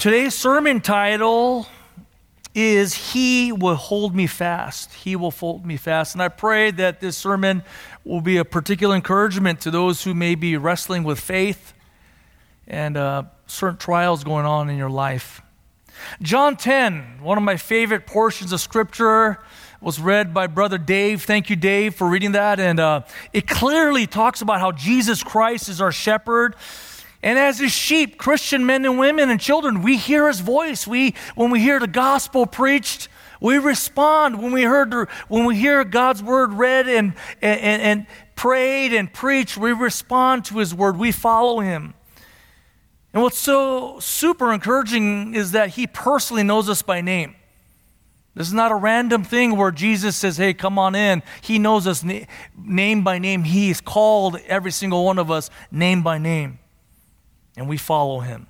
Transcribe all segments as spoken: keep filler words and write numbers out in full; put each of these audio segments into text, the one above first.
Today's sermon title is He Will Hold Me Fast. He will hold me fast. And I pray that this sermon will be a particular encouragement to those who may be wrestling with faith and uh, certain trials going on in your life. John ten, one of my favorite portions of Scripture, was read by Brother Dave. Thank you, Dave, for reading that. And uh, it clearly talks about how Jesus Christ is our shepherd. And as his sheep, Christian men and women and children, we hear his voice. We, when we hear the gospel preached, we respond. When we heard, the, when we hear God's word read and, and, and prayed and preached, we respond to his word. We follow him. And what's so super encouraging is that he personally knows us by name. This is not a random thing where Jesus says, hey, come on in. He knows us na- name by name. He's called every single one of us name by name. And we follow him.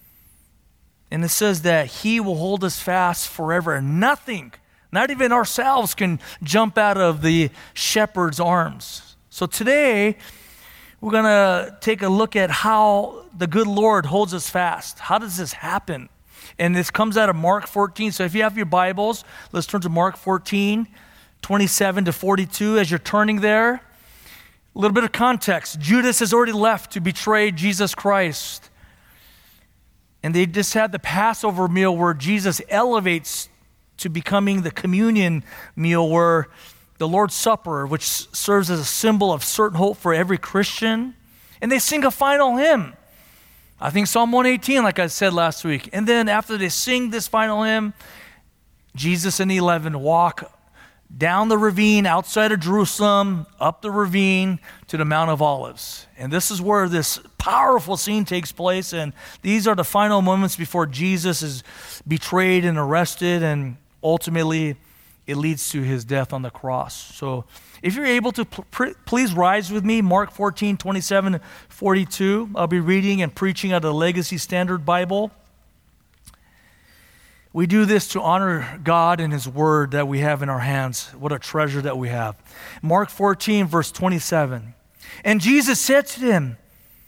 And it says that he will hold us fast forever. Nothing, not even ourselves, can jump out of the shepherd's arms. So today, we're going to take a look at how the good Lord holds us fast. How does this happen? And this comes out of Mark fourteen. So if you have your Bibles, let's turn to Mark fourteen, twenty-seven to forty-two. As you're turning there, a little bit of context. Judas has already left to betray Jesus Christ. And they just had the Passover meal where Jesus elevates to becoming the communion meal, where the Lord's Supper, which serves as a symbol of certain hope for every Christian. And they sing a final hymn. I think Psalm one eighteen, like I said last week. And then after they sing this final hymn, Jesus and the eleven walk down the ravine outside of Jerusalem, up the ravine to the Mount of Olives. And this is where this powerful scene takes place. And these are the final moments before Jesus is betrayed and arrested. And ultimately, it leads to his death on the cross. So if you're able to, pl- please rise with me. Mark fourteen, twenty-seven, forty-two. I'll be reading and preaching out of the Legacy Standard Bible. We do this to honor God and his word that we have in our hands. What a treasure that we have. Mark fourteen, verse twenty-seven. And Jesus said to them,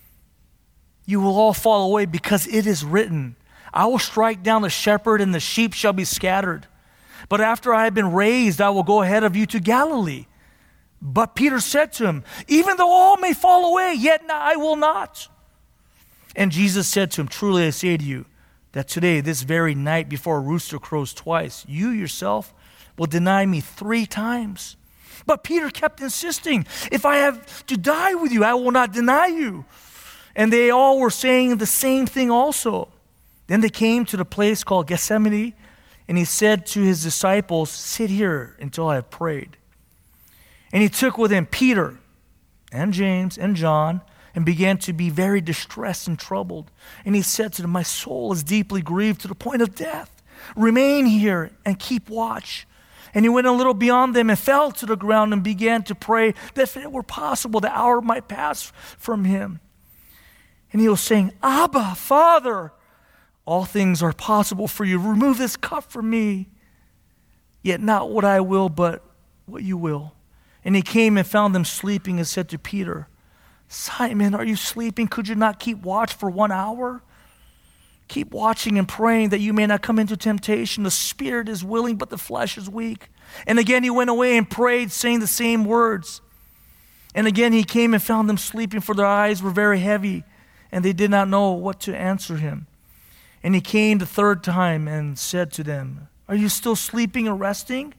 you will all fall away because it is written, I will strike down the shepherd and the sheep shall be scattered. But after I have been raised, I will go ahead of you to Galilee. But Peter said to him, even though all may fall away, yet I will not. And Jesus said to him, truly I say to you, that today, this very night, before a rooster crows twice, you yourself will deny me three times. But Peter kept insisting, if I have to die with you, I will not deny you. And they all were saying the same thing also. Then they came to the place called Gethsemane, and he said to his disciples, sit here until I have prayed. And he took with him Peter and James and John, and began to be very distressed and troubled. And he said to them, my soul is deeply grieved to the point of death. Remain here and keep watch. And he went a little beyond them and fell to the ground and began to pray that if it were possible, the hour might pass from him. And he was saying, Abba, Father, all things are possible for you. Remove this cup from me. Yet not what I will, but what you will. And he came and found them sleeping and said to Peter, Simon, are you sleeping? Could you not keep watch for one hour? Keep watching and praying that you may not come into temptation. The spirit is willing, but the flesh is weak. And again he went away and prayed, saying the same words. And again he came and found them sleeping, for their eyes were very heavy, and they did not know what to answer him. And he came the third time and said to them, are you still sleeping and resting?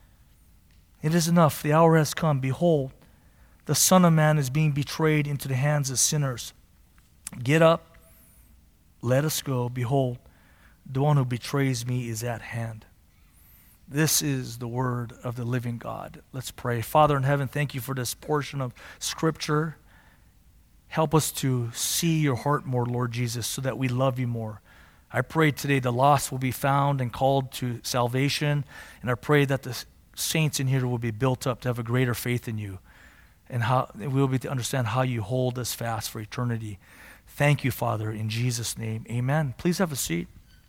It is enough, the hour has come. Behold, the Son of Man is being betrayed into the hands of sinners. Get up, let us go. Behold, the one who betrays me is at hand. This is the word of the living God. Let's pray. Father in heaven, thank you for this portion of Scripture. Help us to see your heart more, Lord Jesus, so that we love you more. I pray today the lost will be found and called to salvation, and I pray that the saints in here will be built up to have a greater faith in you, and how we will be to understand how you hold us fast for eternity. Thank you, Father, in Jesus' name. Amen. Please have a seat.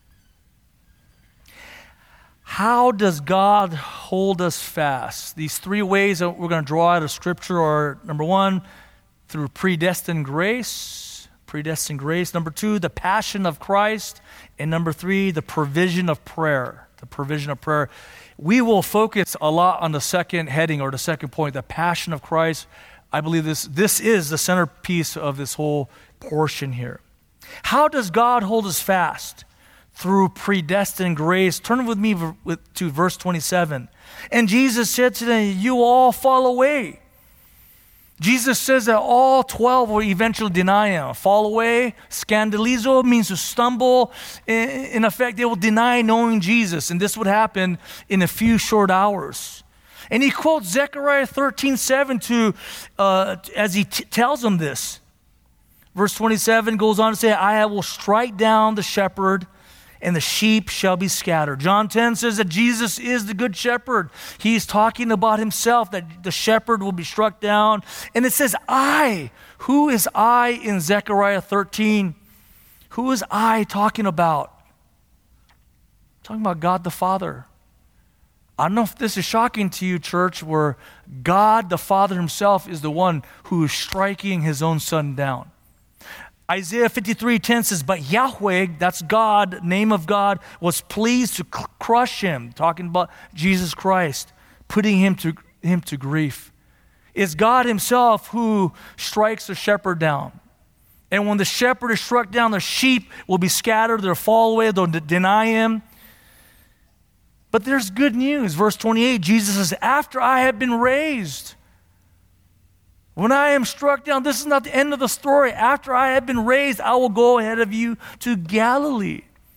How does God hold us fast? These three ways that we're going to draw out of Scripture are, number one, through predestined grace, predestined grace. Number two, the passion of Christ. And number three, the provision of prayer. The provision of prayer. We will focus a lot on the second heading or the second point, the passion of Christ. I believe this, this is the centerpiece of this whole portion here. How does God hold us fast? Through predestined grace. Turn with me to verse twenty-seven. And Jesus said to them, you all fall away. Jesus says that all twelve will eventually deny him. Fall away, scandalizo, means to stumble. In effect, they will deny knowing Jesus. And this would happen in a few short hours. And he quotes Zechariah thirteen seven to, uh, as he t- tells them this. Verse twenty-seven goes on to say, I will strike down the shepherd, and the sheep shall be scattered. John ten says that Jesus is the good shepherd. He's talking about himself, that the shepherd will be struck down. And it says, I. Who is I in Zechariah thirteen? Who is I talking about? Talking about God the Father. I don't know if this is shocking to you, church, where God the Father himself is the one who is striking his own son down. Isaiah fifty-three ten says, but Yahweh, that's God, name of God, was pleased to cr- crush him, talking about Jesus Christ, putting him to, him to grief. It's God himself who strikes the shepherd down. And when the shepherd is struck down, the sheep will be scattered, they'll fall away, they'll d- deny him. But there's good news. Verse twenty-eight, Jesus says, after I have been raised, when I am struck down, this is not the end of the story. After I have been raised, I will go ahead of you to Galilee.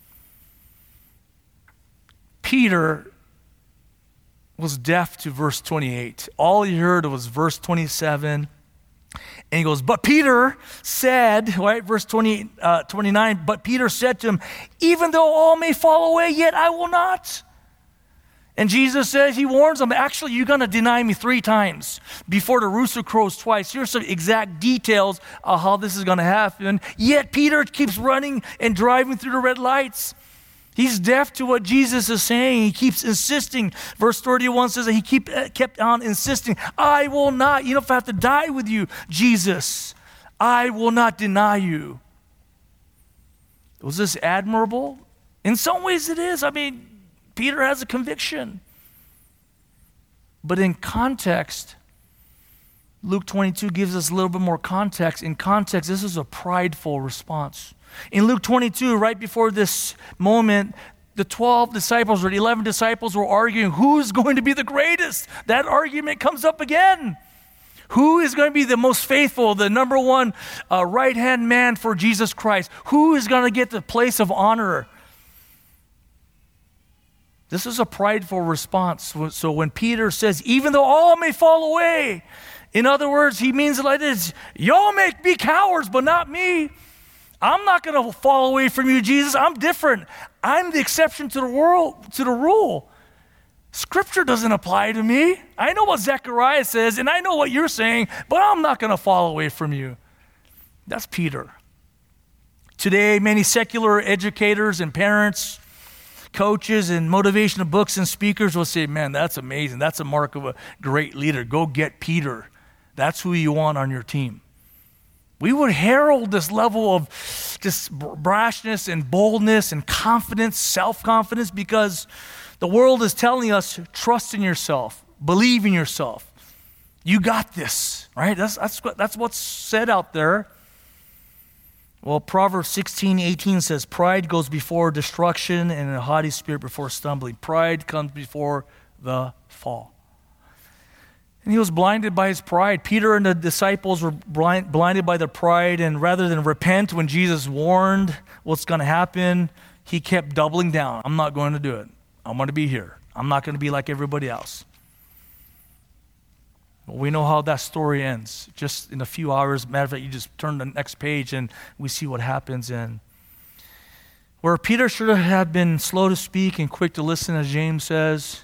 Peter was deaf to verse twenty-eight. All he heard was verse twenty-seven. And he goes, but Peter said, right, verse twenty, uh, twenty-nine, but Peter said to him, even though all may fall away, yet I will not. And Jesus says, he warns them, actually, you're going to deny me three times before the rooster crows twice. Here's some exact details of how this is going to happen. Yet Peter keeps running and driving through the red lights. He's deaf to what Jesus is saying. He keeps insisting. Verse thirty-one says that he keep, kept on insisting, I will not, you know, if I have to die with you, Jesus, I will not deny you. Was this admirable? In some ways it is. I mean, Peter has a conviction. But in context, Luke twenty-two gives us a little bit more context. In context, this is a prideful response. In Luke twenty-two, right before this moment, the twelve disciples or the eleven disciples were arguing who's going to be the greatest. That argument comes up again. Who is going to be the most faithful, the number one uh, right-hand man for Jesus Christ? Who is going to get the place of honor? This is a prideful response. So when Peter says, even though all may fall away, in other words, he means it like this, y'all may be cowards, but not me. I'm not going to fall away from you, Jesus. I'm different. I'm the exception to the world, to the rule. Scripture doesn't apply to me. I know what Zechariah says, and I know what you're saying, but I'm not going to fall away from you. That's Peter. Today, many secular educators and parents, coaches and motivational books and speakers will say, man, that's amazing. That's a mark of a great leader. Go get Peter. That's who you want on your team. We would herald this level of just brashness and boldness and confidence, self-confidence, because the world is telling us, trust in yourself, believe in yourself. You got this, right? That's, that's, that's what's said out there. Well, Proverbs sixteen eighteen says, pride goes before destruction and a haughty spirit before stumbling. Pride comes before the fall. And he was blinded by his pride. Peter and the disciples were blind, blinded by their pride, and rather than repent when Jesus warned what's going to happen, he kept doubling down. I'm not going to do it. I'm going to be here. I'm not going to be like everybody else. Well, we know how that story ends. Just in a few hours, matter of fact, you just turn the next page and we see what happens. And where Peter should have been slow to speak and quick to listen, as James says,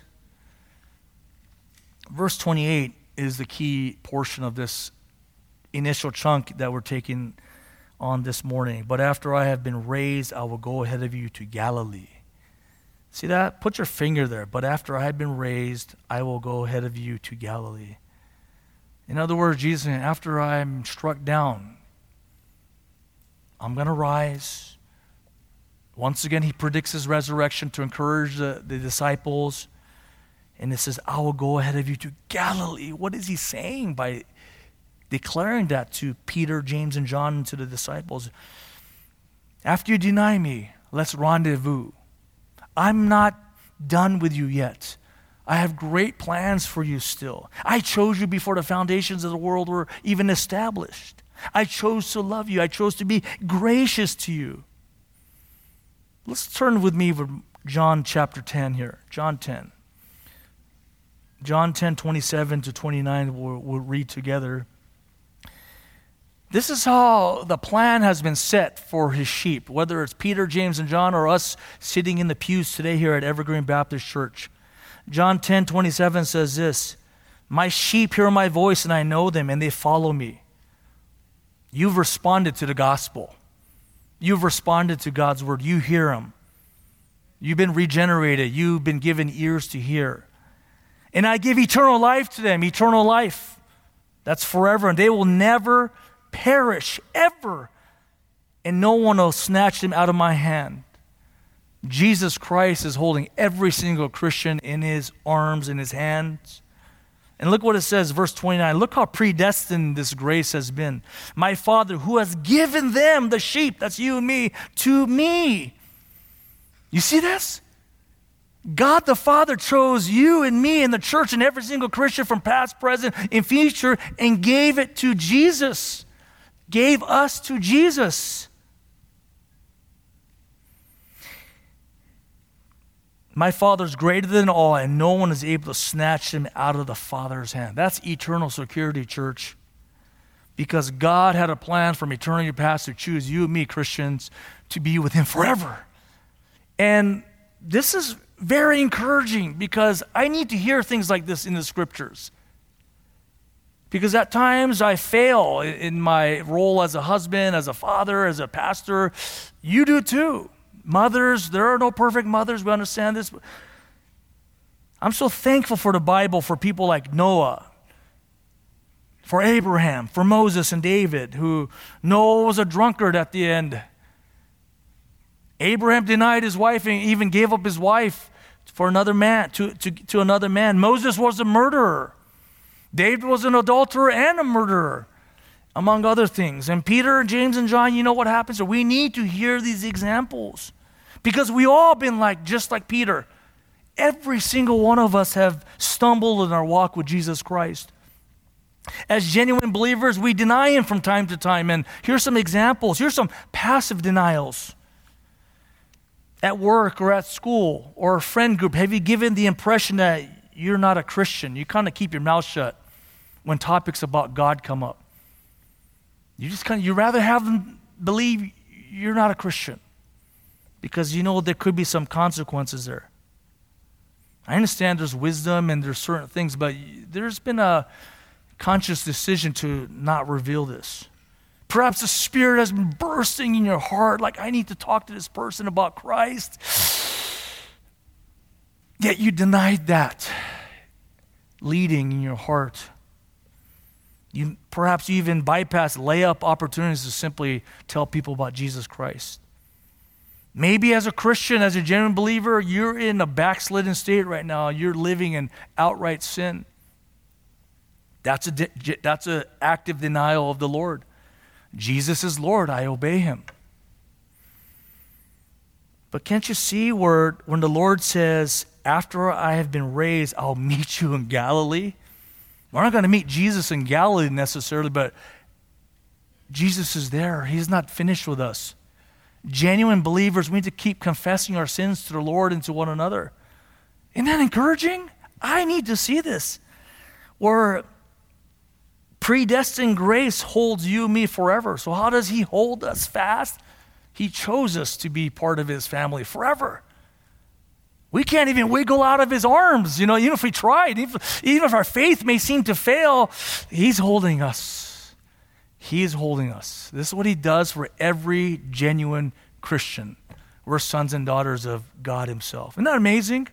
verse twenty-eight is the key portion of this initial chunk that we're taking on this morning. But after I have been raised, I will go ahead of you to Galilee. See that? Put your finger there. But after I have been raised, I will go ahead of you to Galilee. In other words, Jesus saying, after I'm struck down, I'm going to rise. Once again, he predicts his resurrection to encourage the, the disciples. And it says, I will go ahead of you to Galilee. What is he saying by declaring that to Peter, James, and John, and to the disciples? After you deny me, let's rendezvous. I'm not done with you yet. I have great plans for you still. I chose you before the foundations of the world were even established. I chose to love you. I chose to be gracious to you. Let's turn with me to John chapter ten here. John ten. John ten, twenty-seven to twenty-nine, we'll, we'll read together. This is how the plan has been set for his sheep, whether it's Peter, James, and John, or us sitting in the pews today here at Evergreen Baptist Church. John ten, twenty-seven says this, my sheep hear my voice and I know them and they follow me. You've responded to the gospel. You've responded to God's word. You hear him. You've been regenerated. You've been given ears to hear. And I give eternal life to them, eternal life. That's forever, and they will never perish, ever. And no one will snatch them out of my hand. Jesus Christ is holding every single Christian in his arms, in his hands. And look what it says, verse twenty-nine. Look how predestined this grace has been. My Father, who has given them, the sheep, that's you and me, to me. You see this? God the Father chose you and me and the church and every single Christian from past, present, and future and gave it to Jesus. Gave us to Jesus. My Father's greater than all, and no one is able to snatch him out of the Father's hand. That's eternal security, church. Because God had a plan from eternity past to choose you and me, Christians, to be with him forever. And this is very encouraging because I need to hear things like this in the scriptures. Because at times I fail in my role as a husband, as a father, as a pastor. You do too. Mothers, there are no perfect mothers, we understand this. I'm so thankful for the Bible, for people like Noah, for Abraham, for Moses and David, who Noah was a drunkard at the end. Abraham denied his wife and even gave up his wife for another man, to, to, to another man. Moses was a murderer. David was an adulterer and a murderer, among other things. And Peter, James, and John, you know what happens? So we need to hear these examples because we all been like, just like Peter. Every single one of us have stumbled in our walk with Jesus Christ. As genuine believers, we deny him from time to time. And here's some examples. Here's some passive denials. At work or at school or a friend group, have you given the impression that you're not a Christian? You kind of keep your mouth shut when topics about God come up. You just kind of, you rather have them believe you're not a Christian because you know there could be some consequences there. I understand there's wisdom and there's certain things, but there's been a conscious decision to not reveal this. Perhaps the Spirit has been bursting in your heart, like I need to talk to this person about Christ. Yet you denied that leading in your heart. You perhaps you even bypass layup opportunities to simply tell people about Jesus Christ. Maybe as a Christian, as a genuine believer, you're in a backslidden state right now. You're living in outright sin. That's a de- that's an active denial of the Lord. Jesus is Lord, I obey him. But can't you see where when the Lord says, after I have been raised, I'll meet you in Galilee? We're not going to meet Jesus in Galilee necessarily, but Jesus is there. He's not finished with us. Genuine believers, we need to keep confessing our sins to the Lord and to one another. Isn't that encouraging? I need to see this. Where predestined grace holds you and me forever. So how does he hold us fast? He chose us to be part of his family forever. We can't even wiggle out of his arms. You know, even if we tried, even if, even if our faith may seem to fail, he's holding us. He's holding us. This is what he does for every genuine Christian. We're sons and daughters of God himself. Isn't that amazing?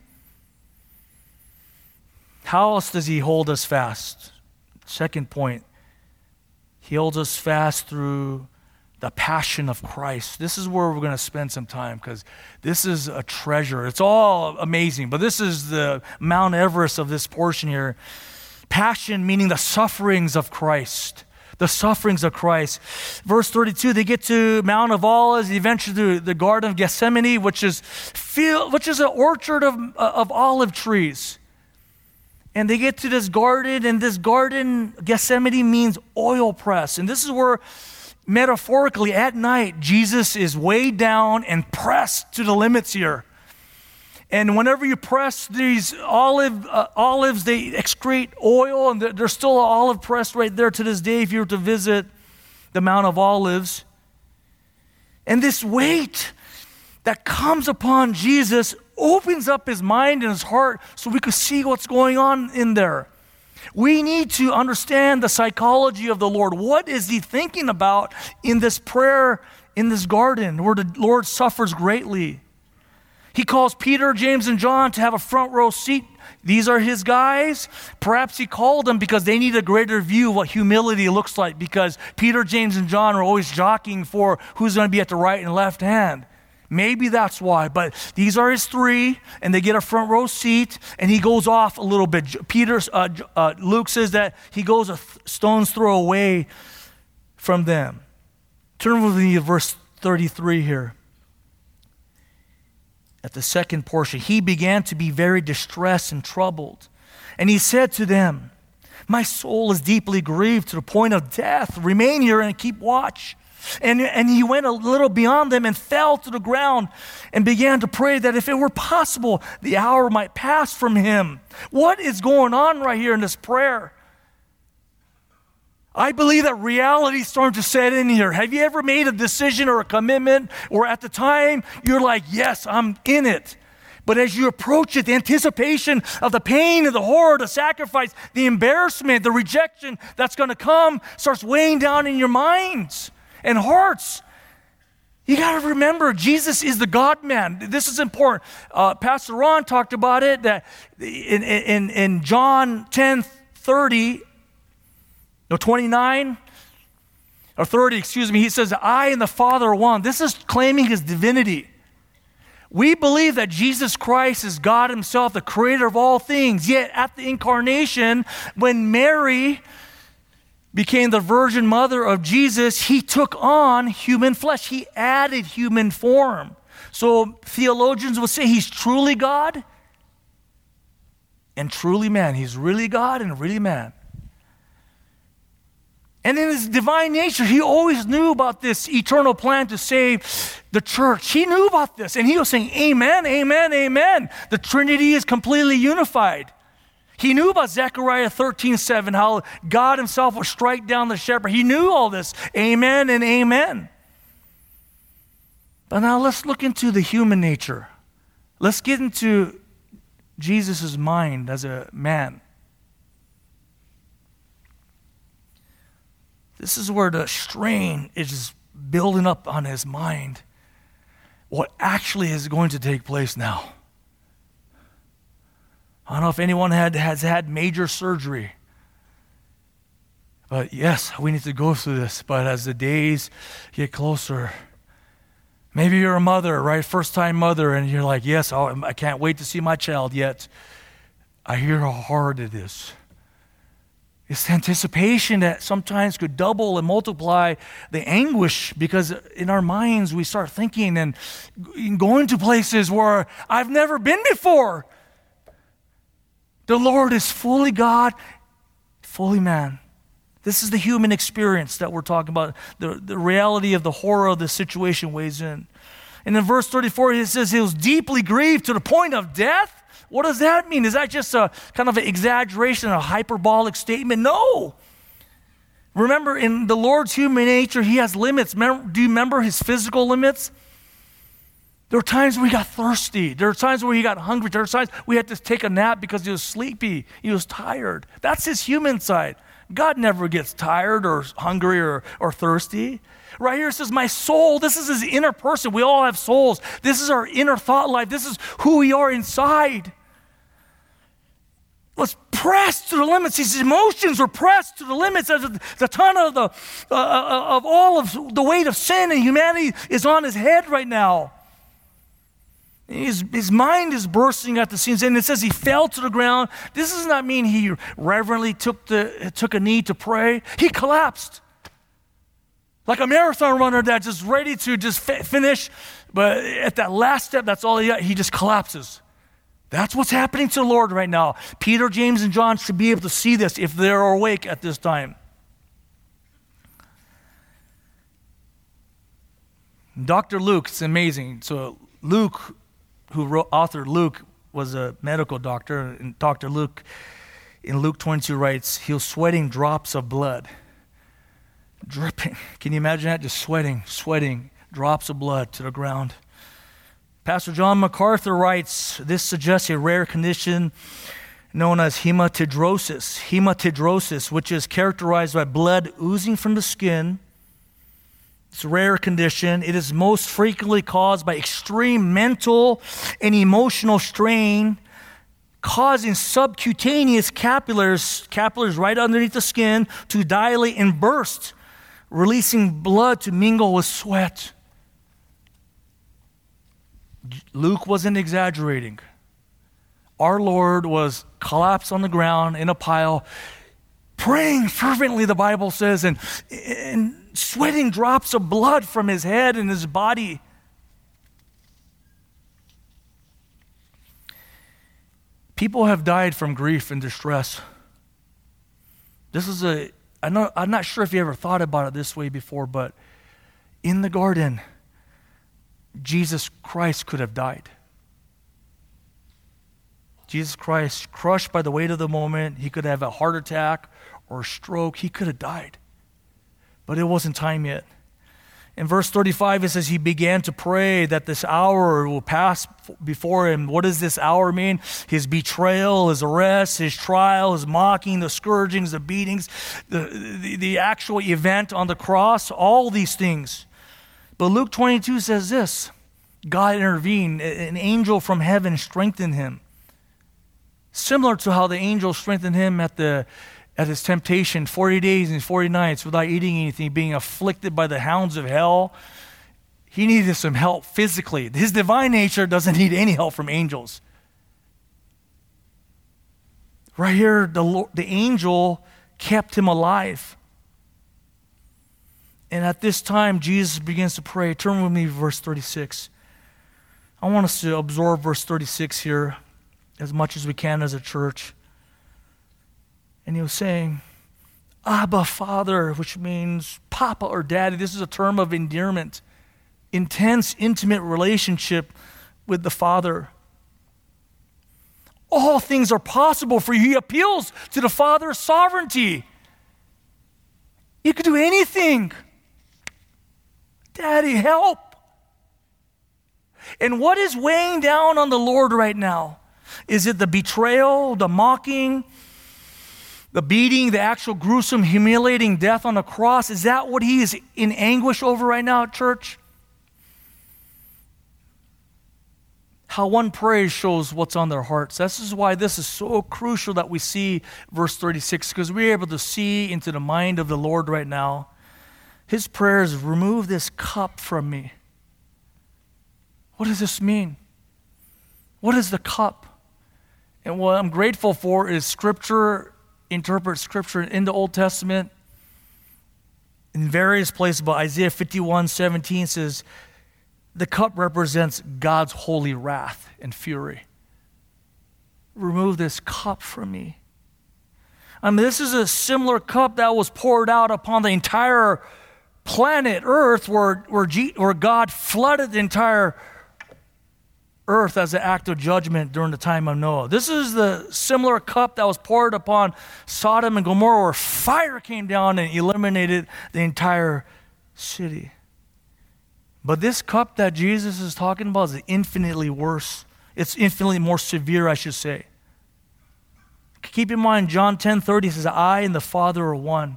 How else does he hold us fast? Second point, he holds us fast through the passion of Christ. This is where we're going to spend some time because this is a treasure. It's all amazing, but this is the Mount Everest of this portion here. Passion meaning the sufferings of Christ. The sufferings of Christ. Verse thirty-two, they get to Mount of Olives, eventually to the Garden of Gethsemane, which is field, which is an orchard of, of olive trees. And they get to this garden, and this garden, Gethsemane, means oil press. And this is where, metaphorically, at night, Jesus is weighed down and pressed to the limits here. And whenever you press these olive uh, olives, they excrete oil, and there's still an olive press right there to this day if you were to visit the Mount of Olives. And this weight that comes upon Jesus opens up his mind and his heart so we could see what's going on in there. We need to understand the psychology of the Lord. What is he thinking about in this prayer in this garden where the Lord suffers greatly? He calls Peter, James, and John to have a front row seat. These are his guys. Perhaps he called them because they need a greater view of what humility looks like, because Peter, James, and John are always jockeying for who's going to be at the right and left hand. Maybe that's why, but these are his three, and they get a front row seat, and he goes off a little bit. Peter, uh, uh, Luke says that he goes a th- stone's throw away from them. Turn with me to verse thirty-three here. At the second portion, he began to be very distressed and troubled. And he said to them, my soul is deeply grieved to the point of death. Remain here and keep watch. And, and he went a little beyond them and fell to the ground and began to pray that if it were possible, the hour might pass from him. What is going on right here in this prayer? I believe that reality is starting to set in here. Have you ever made a decision or a commitment, or at the time you're like, yes, I'm in it. But as you approach it, the anticipation of the pain and the horror, the sacrifice, the embarrassment, the rejection that's going to come starts weighing down in your minds and hearts. You got to remember, Jesus is the God-man. This is important. Uh, Pastor Ron talked about it, that in, in, in John ten thirty, no, twenty-nine or thirty, excuse me, he says, I and the Father are one. This is claiming his divinity. We believe that Jesus Christ is God himself, the creator of all things. Yet at the incarnation, when Mary became the virgin mother of Jesus, he took on human flesh. He added human form. So theologians would say he's truly God and truly man. He's really God and really man. And in his divine nature, he always knew about this eternal plan to save the church. He knew about this, and he was saying, amen, amen, amen. The Trinity is completely unified. He knew about Zechariah thirteen seven, how God himself would strike down the shepherd. He knew all this. Amen and amen. But now let's look into the human nature. Let's get into Jesus' mind as a man. This is where the strain is just building up on his mind. What actually is going to take place now? I don't know if anyone had, has had major surgery. But yes, we need to go through this. But as the days get closer, maybe you're a mother, right? First-time mother, and you're like, yes, I'll, I can't wait to see my child yet. I hear how hard it is. It's the anticipation that sometimes could double and multiply the anguish, because in our minds we start thinking and going to places where I've never been before. The Lord is fully God, fully man. This is the human experience that we're talking about. The, the reality of the horror of the situation weighs in. And in verse thirty-four, it says he was deeply grieved to the point of death. What does that mean? Is that just a kind of an exaggeration, a hyperbolic statement? No. Remember, in the Lord's human nature, he has limits. Remember, do you remember his physical limits? There were times where he got thirsty. There were times where he got hungry. There were times we had to take a nap because he was sleepy. He was tired. That's his human side. God never gets tired or hungry or, or thirsty. Right here it says, my soul, this is his inner person. We all have souls. This is our inner thought life. This is who we are inside. was pressed to the limits. His emotions were pressed to the limits as the ton of the uh, of all of the weight of sin and humanity is on his head right now. His, his mind is bursting at the seams, and it says he fell to the ground. This does not mean he reverently took the took a knee to pray. He collapsed. Like a marathon runner that's just ready to just fi- finish, but at that last step, that's all he got. He just collapses. That's what's happening to the Lord right now. Peter, James, and John should be able to see this if they're awake at this time. Doctor Luke, it's amazing. So Luke, who wrote, authored Luke, was a medical doctor, and Doctor Luke in Luke twenty-two writes, he was sweating drops of blood. Dripping. Can you imagine that? Just sweating, sweating, drops of blood to the ground. Pastor John MacArthur writes, this suggests a rare condition known as hematidrosis. Hematidrosis, which is characterized by blood oozing from the skin. It's a rare condition. It is most frequently caused by extreme mental and emotional strain, causing subcutaneous capillaries, capillaries right underneath the skin, to dilate and burst, releasing blood to mingle with sweat. Luke wasn't exaggerating. Our Lord was collapsed on the ground in a pile, praying fervently, the Bible says, and, and sweating drops of blood from his head and his body. People have died from grief and distress. This is a, I know, I'm not sure if you ever thought about it this way before, but in the garden, Jesus Christ could have died. Jesus Christ, crushed by the weight of the moment, he could have a heart attack or a stroke. He could have died. But it wasn't time yet. In verse thirty-five, it says he began to pray that this hour will pass before him. What does this hour mean? His betrayal, his arrest, his trial, his mocking, the scourgings, the beatings, the, the, the actual event on the cross, all these things. But Luke twenty-two says this, God intervened, an angel from heaven strengthened him. Similar to how the angel strengthened him at the at his temptation, forty days and forty nights without eating anything, being afflicted by the hounds of hell. He needed some help physically. His divine nature doesn't need any help from angels. Right here, the, the angel kept him alive. And at this time, Jesus begins to pray. Turn with me to verse thirty-six. I want us to absorb verse thirty-six here as much as we can as a church. And he was saying, Abba, Father, which means Papa or Daddy. This is a term of endearment. Intense, intimate relationship with the Father. All things are possible for you. He appeals to the Father's sovereignty. You could do anything. Daddy, help. And what is weighing down on the Lord right now? Is it the betrayal, the mocking, the beating, the actual gruesome, humiliating death on the cross? Is that what he is in anguish over right now, church? How one prays shows what's on their hearts. This is why this is so crucial that we see verse thirty-six, because we're able to see into the mind of the Lord right now. His prayer is, remove this cup from me. What does this mean? What is the cup? And what I'm grateful for is Scripture, interpret Scripture in the Old Testament in various places, but Isaiah fifty-one seventeen says, the cup represents God's holy wrath and fury. Remove this cup from me. I mean, this is a similar cup that was poured out upon the entire planet Earth, where, where, G, where God flooded the entire earth as an act of judgment during the time of Noah. This is the similar cup that was poured upon Sodom and Gomorrah, where fire came down and eliminated the entire city. But this cup that Jesus is talking about is infinitely worse. It's infinitely more severe, I should say. Keep in mind, John ten thirty says, I and the Father are one.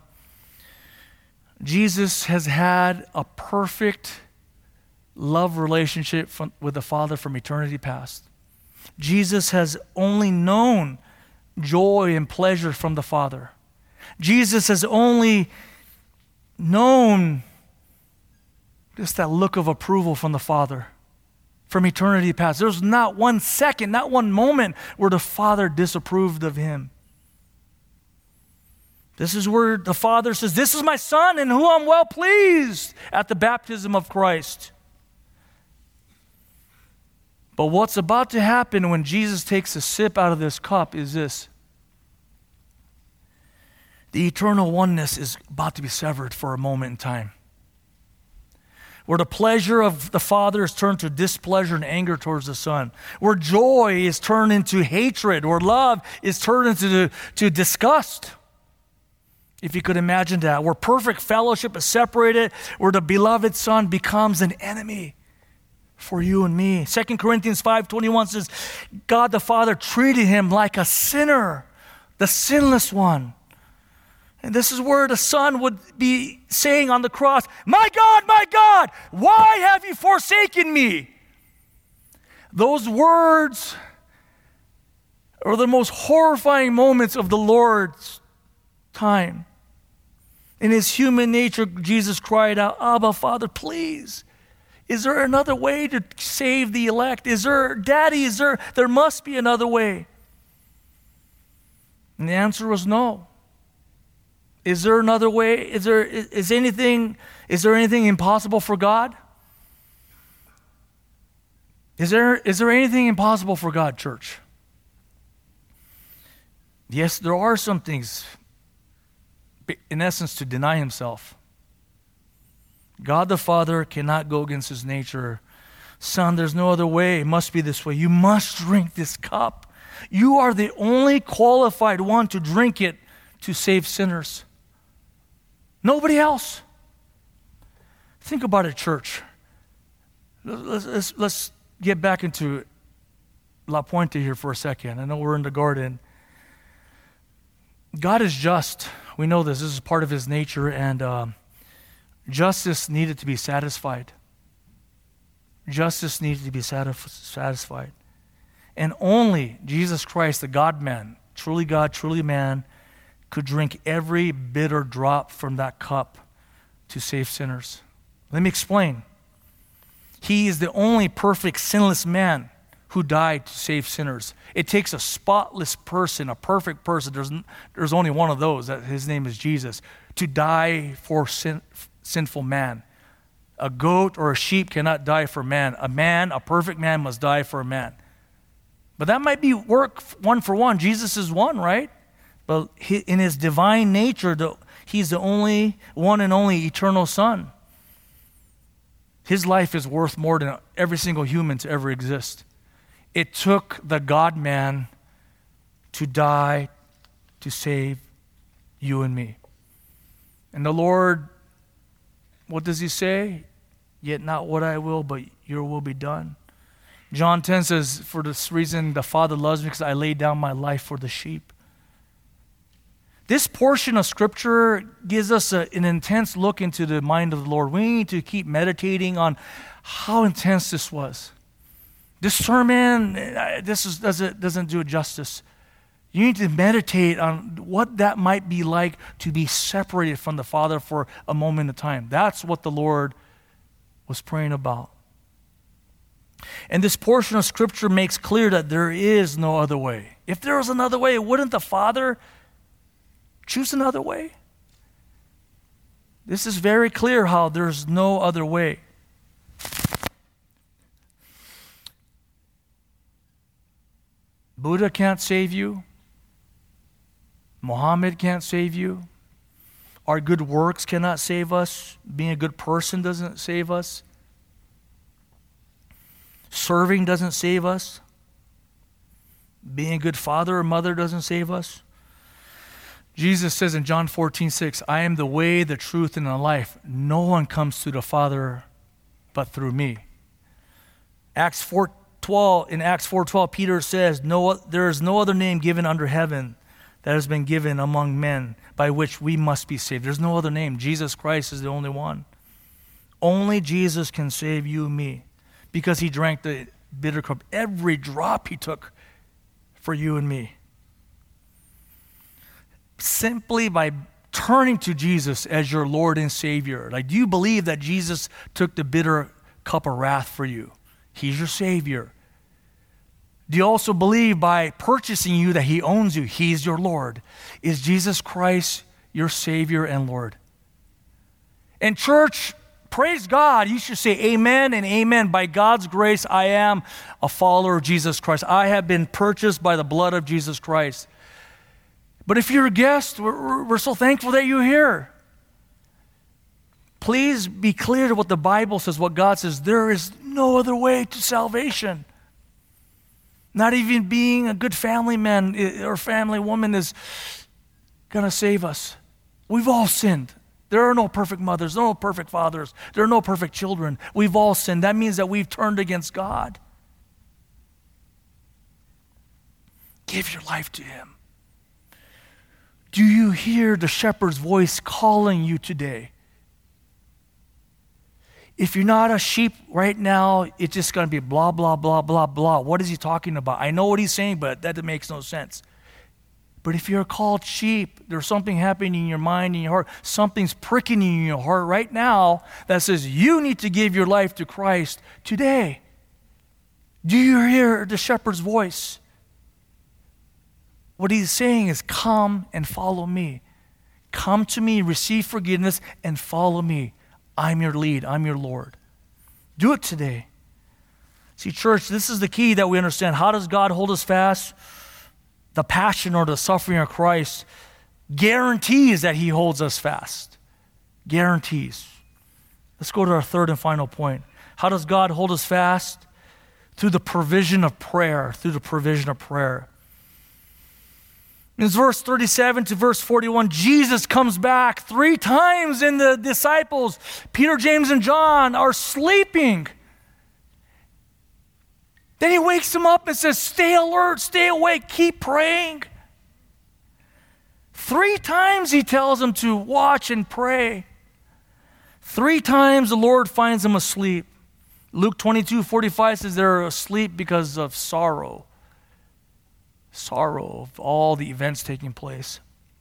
Jesus has had a perfect love relationship from, with the Father from eternity past. Jesus has only known joy and pleasure from the Father. Jesus has only known just that look of approval from the Father from eternity past. There's not one second, not one moment where the Father disapproved of him. This is where the Father says, "This is my Son in whom I'm well pleased," at the baptism of Christ. But what's about to happen when Jesus takes a sip out of this cup is this. The eternal oneness is about to be severed for a moment in time, where the pleasure of the Father is turned to displeasure and anger towards the Son, where joy is turned into hatred, where love is turned into to disgust, if you could imagine that, where perfect fellowship is separated, where the beloved Son becomes an enemy for you and me. Second Corinthians five twenty-one says, God the Father treated him like a sinner, the sinless one. And this is where the Son would be saying on the cross, "My God, my God, why have you forsaken me?" Those words are the most horrifying moments of the Lord's time. In his human nature, Jesus cried out, "Abba, Father, please. Is there another way to save the elect? Is there, Daddy, is there, there must be another way." And the answer was no. Is there another way? Is there is anything is there anything impossible for God? Is there is there anything impossible for God, church? Yes, there are some things, in essence, to deny himself. God the Father cannot go against his nature. Son, there's no other way. It must be this way. You must drink this cup. You are the only qualified one to drink it to save sinners. Nobody else. Think about it, church. Let's, let's, let's get back into La Puente here for a second. I know we're in the garden. God is just. We know this. This is part of his nature, and um, justice needed to be satisfied. Justice needed to be satisf- satisfied. And only Jesus Christ, the God-man, truly God, truly man, could drink every bitter drop from that cup to save sinners. Let me explain. He is the only perfect, sinless man who died to save sinners. It takes a spotless person, a perfect person. There's, there's only one of those. That his name is Jesus, to die for sin, sinful man. A goat or a sheep cannot die for man. A man, a perfect man, must die for a man. But that might be work one for one. Jesus is one, right? But he, in his divine nature, the, he's the only one and only eternal Son. His life is worth more than every single human to ever exist. It took the God-man to die to save you and me. And the Lord, what does he say? Yet not what I will, but your will be done. John ten says, for this reason the Father loves me, because I lay down my life for the sheep. This portion of Scripture gives us a, an intense look into the mind of the Lord. We need to keep meditating on how intense this was. This sermon, this is, doesn't, doesn't do it justice. You need to meditate on what that might be like to be separated from the Father for a moment of time. That's what the Lord was praying about. And this portion of Scripture makes clear that there is no other way. If there was another way, wouldn't the Father choose another way? This is very clear how there's no other way. Buddha can't save you. Muhammad can't save you. Our good works cannot save us. Being a good person doesn't save us. Serving doesn't save us. Being a good father or mother doesn't save us. Jesus says in John fourteen six, I am the way, the truth, and the life. No one comes to the Father but through me. Acts four twelve, in Acts four twelve, Peter says, no, there is no other name given under heaven that has been given among men by which we must be saved. There's no other name. Jesus Christ is the only one. Only Jesus can save you and me, because he drank the bitter cup. Every drop he took for you and me. simply by turning to Jesus as your Lord and Savior. Like, do you believe that Jesus took the bitter cup of wrath for you? He's your Savior. Do you also believe by purchasing you that he owns you? He's your Lord. Is Jesus Christ your Savior and Lord? And church, praise God. You should say amen and amen. By God's grace, I am a follower of Jesus Christ. I have been purchased by the blood of Jesus Christ. But if you're a guest, we're, we're so thankful that you're here. Please be clear to what the Bible says, what God says. There is no other way to salvation. Not even being a good family man or family woman is going to save us. We've all sinned. There are no perfect mothers, no perfect fathers. There are no perfect children. We've all sinned. That means that we've turned against God. Give your life to him. Do you hear the shepherd's voice calling you today? If you're not a sheep right now, it's just going to be blah, blah, blah, blah, blah. What is he talking about? I know what he's saying, but that makes no sense. But if you're called sheep, there's something happening in your mind, in your heart. Something's pricking in your heart right now that says you need to give your life to Christ today. Do you hear the shepherd's voice? What he's saying is, come and follow me. Come to me, receive forgiveness, and follow me. I'm your lead. I'm your Lord. Do it today. See, church, this is the key that we understand. How does God hold us fast? The passion or the suffering of Christ guarantees that he holds us fast. Guarantees. Let's go to our third and final point. How does God hold us fast? Through the provision of prayer. Through the provision of prayer. In verse thirty-seven to verse forty-one, Jesus comes back three times, and the disciples, Peter, James, and John, are sleeping. Then he wakes them up and says, stay alert, stay awake, keep praying. Three times he tells them to watch and pray. Three times the Lord finds them asleep. Luke twenty-two forty-five says they're asleep because of sorrow. Sorrow of all the events taking place.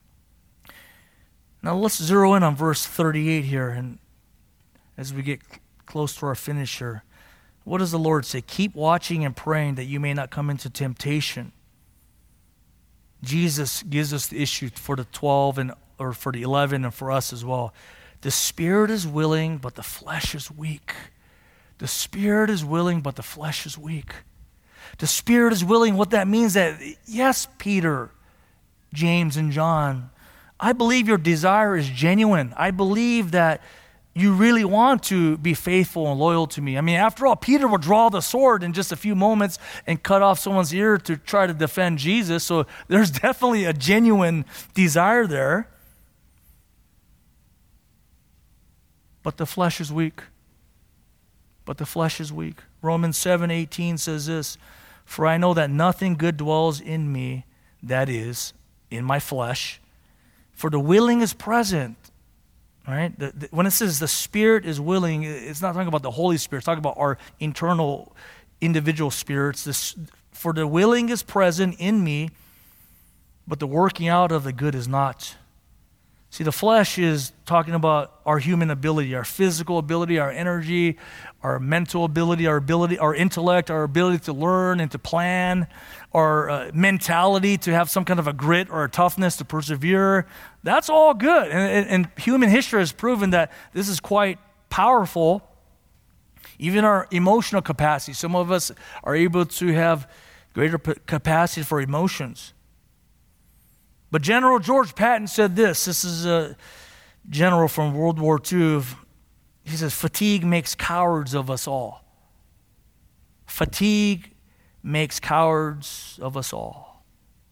Now let's zero in on verse thirty-eight here, and as we get close to our finish here. What does the Lord say? Keep watching and praying that you may not come into temptation. Jesus gives us the issue for the twelve and or for the eleven and for us as well. The spirit is willing, but the flesh is weak. The spirit is willing, but the flesh is weak. The spirit is willing. What that means that, yes, Peter, James, and John, I believe your desire is genuine. I believe that you really want to be faithful and loyal to me. I mean, after all, Peter will draw the sword in just a few moments and cut off someone's ear to try to defend Jesus. So there's definitely a genuine desire there. But the flesh is weak. But the flesh is weak. Romans seven eighteen says this, for I know that nothing good dwells in me, that is, in my flesh. For the willing is present. Right? The, the, when it says the Spirit is willing, it's not talking about the Holy Spirit. It's talking about our internal individual spirits. This, for the willing is present in me, but the working out of the good is not. See, the flesh is talking about our human ability, our physical ability, our energy, our mental ability, our ability, our intellect, our ability to learn and to plan, our uh, mentality to have some kind of a grit or a toughness to persevere. That's all good. And, and, and human history has proven that this is quite powerful. Even our emotional capacity. Some of us are able to have greater p- capacity for emotions. But General George Patton said this. This is a general from World War Two. He says, fatigue makes cowards of us all. Fatigue makes cowards of us all.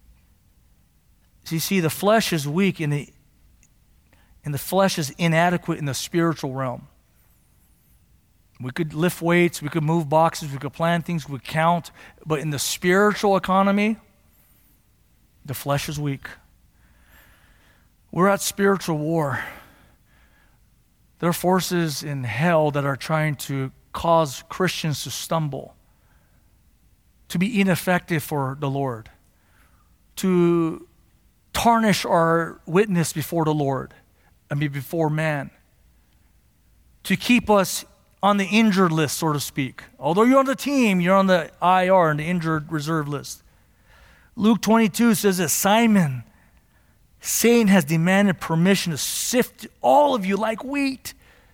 So you see, the flesh is weak and the, and the flesh is inadequate in the spiritual realm. We could lift weights, we could move boxes, we could plan things, we could count, but in the spiritual economy, the flesh is weak. We're at spiritual war. There are forces in hell that are trying to cause Christians to stumble, to be ineffective for the Lord, to tarnish our witness before the Lord, I mean before man, to keep us on the injured list, so to speak. Although you're on the team, you're on the I R, and the injured reserve list. Luke twenty-two says that Simon, Satan has demanded permission to sift all of you like wheat.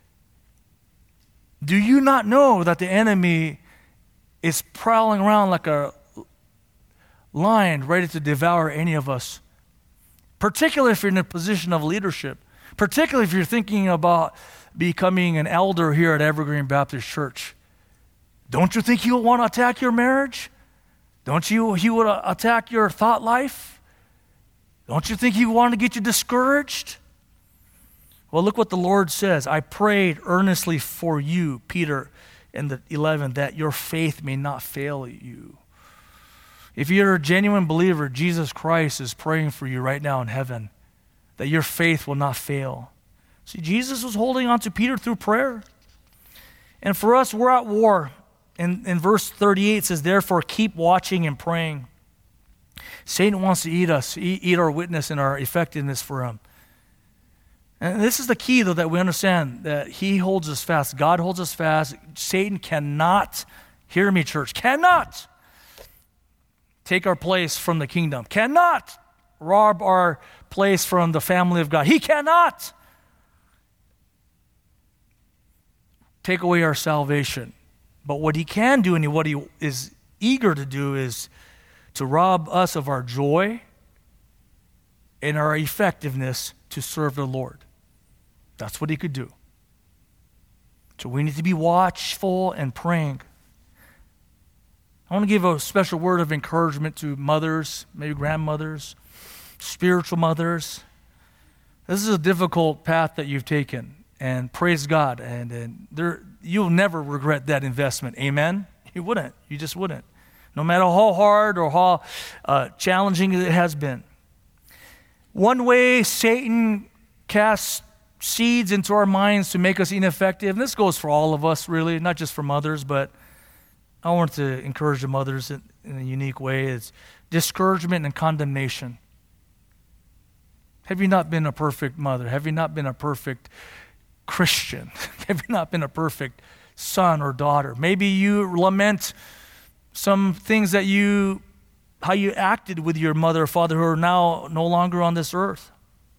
Do you not know that the enemy is prowling around like a lion ready to devour any of us? Particularly if you're in a position of leadership. Particularly if you're thinking about becoming an elder here at Evergreen Baptist Church. Don't you think he will want to attack your marriage? Don't you he would attack your thought life? Don't you think he would want to get you discouraged? Well, look what the Lord says. I prayed earnestly for you, Peter, in the eleventh, that your faith may not fail you. If you're a genuine believer, Jesus Christ is praying for you right now in heaven, that your faith will not fail. See, Jesus was holding on to Peter through prayer. And for us, we're at war. In, in verse thirty-eight, it says, therefore, keep watching and praying. Satan wants to eat us, eat, eat our witness and our effectiveness for him. And this is the key, though, that we understand that he holds us fast. God holds us fast. Satan cannot, hear me, church, cannot take our place from the kingdom, cannot rob our place from the family of God. He cannot take away our salvation. But what he can do and what he is eager to do is to rob us of our joy and our effectiveness to serve the Lord. That's what he could do. So we need to be watchful and praying. I want to give a special word of encouragement to mothers, maybe grandmothers, spiritual mothers. This is a difficult path that you've taken, and praise God. And, and there, you'll never regret that investment. Amen? You wouldn't. You just wouldn't. No matter how hard or how uh, challenging it has been. One way Satan casts seeds into our minds to make us ineffective, and this goes for all of us really, not just for mothers, but I want to encourage the mothers in, in a unique way, is discouragement and condemnation. Have you not been a perfect mother? Have you not been a perfect Christian? Have you not been a perfect son or daughter? Maybe you lament some things that you, how you acted with your mother or father who are now no longer on this earth.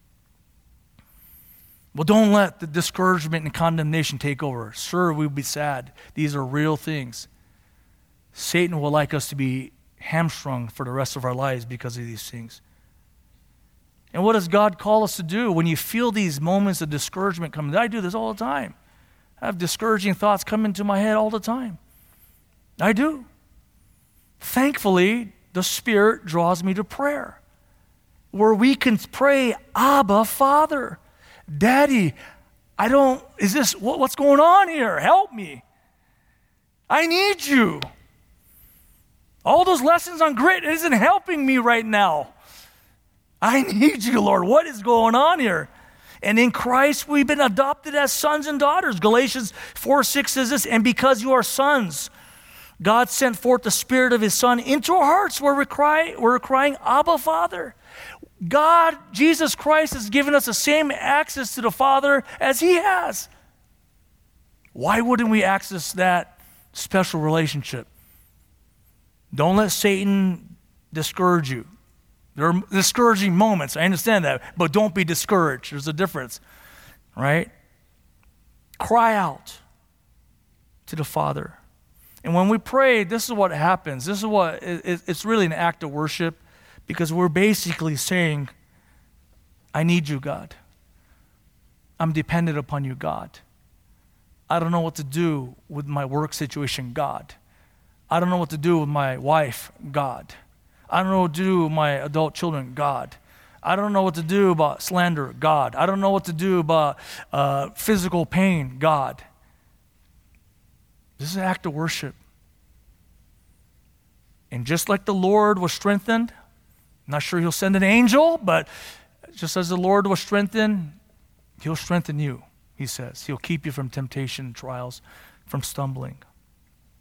Well, don't let the discouragement and condemnation take over. Sure, we'll be sad. These are real things. Satan will like us to be hamstrung for the rest of our lives because of these things. And what does God call us to do when you feel these moments of discouragement coming? I do this all the time. I have discouraging thoughts come into my head all the time. I do. Thankfully, the Spirit draws me to prayer, where we can pray, Abba, Father, Daddy, I don't, is this, what, what's going on here? Help me. I need you. All those lessons on grit isn't helping me right now. I need you, Lord. What is going on here? And in Christ, we've been adopted as sons and daughters. Galatians four six says this, and because you are sons, God sent forth the Spirit of His Son into our hearts where we're, cry, we're crying, Abba, Father. God, Jesus Christ, has given us the same access to the Father as He has. Why wouldn't we access that special relationship? Don't let Satan discourage you. There are discouraging moments, I understand that, but don't be discouraged. There's a difference, right? Cry out to the Father. And when we pray, this is what happens. This is what, it, it's really an act of worship, because we're basically saying, I need you, God. I'm dependent upon you, God. I don't know what to do with my work situation, God. I don't know what to do with my wife, God. I don't know what to do with my adult children, God. I don't know what to do about slander, God. I don't know what to do about uh, physical pain, God. This is an act of worship. And just like the Lord was strengthened, I'm not sure He'll send an angel, but just as the Lord was strengthened, He'll strengthen you, He says. He'll keep you from temptation, trials, from stumbling.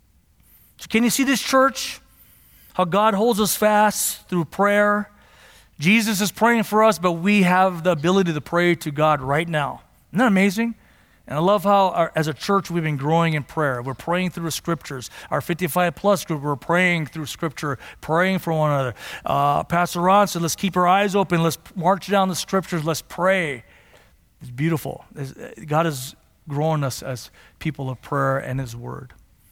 So can you see this, church? How God holds us fast through prayer Jesus is praying for us, but we have the ability to pray to God right now. Isn't that amazing? And I love how, our, as a church, we've been growing in prayer. We're praying through the scriptures. Our fifty-five plus group, we're praying through scripture, praying for one another. Uh, Pastor Ron said, let's keep our eyes open. Let's march down the scriptures. Let's pray. It's beautiful. It's, God has grown us as people of prayer and His Word.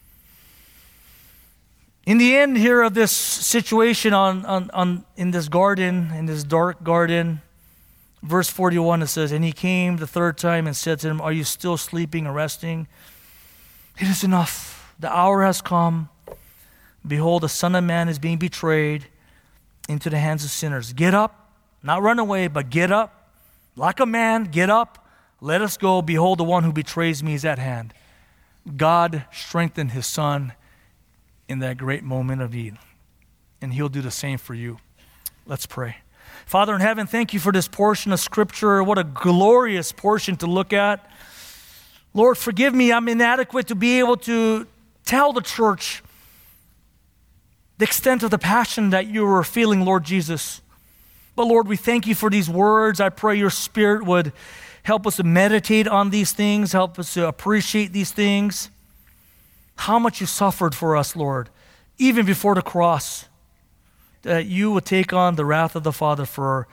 In the end here of this situation on, on, on in this garden, in this dark garden, verse forty-one, it says, and he came the third time and said to him, are you still sleeping and resting? It is enough. The hour has come. Behold, the Son of Man is being betrayed into the hands of sinners. Get up, not run away, but get up. Like a man, get up. Let us go. Behold, the one who betrays me is at hand. God strengthened His Son in that great moment of need. And He'll do the same for you. Let's pray. Father in heaven, thank you for this portion of Scripture. What a glorious portion to look at. Lord, forgive me. I'm inadequate to be able to tell the church the extent of the passion that you were feeling, Lord Jesus. But Lord, we thank you for these words. I pray your Spirit would help us to meditate on these things, help us to appreciate these things. How much you suffered for us, Lord, even before the cross, that you would take on the wrath of the Father for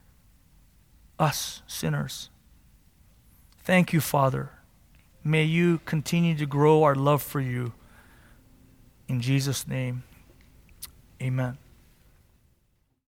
us sinners. Thank you, Father. May you continue to grow our love for you. In Jesus' name, amen.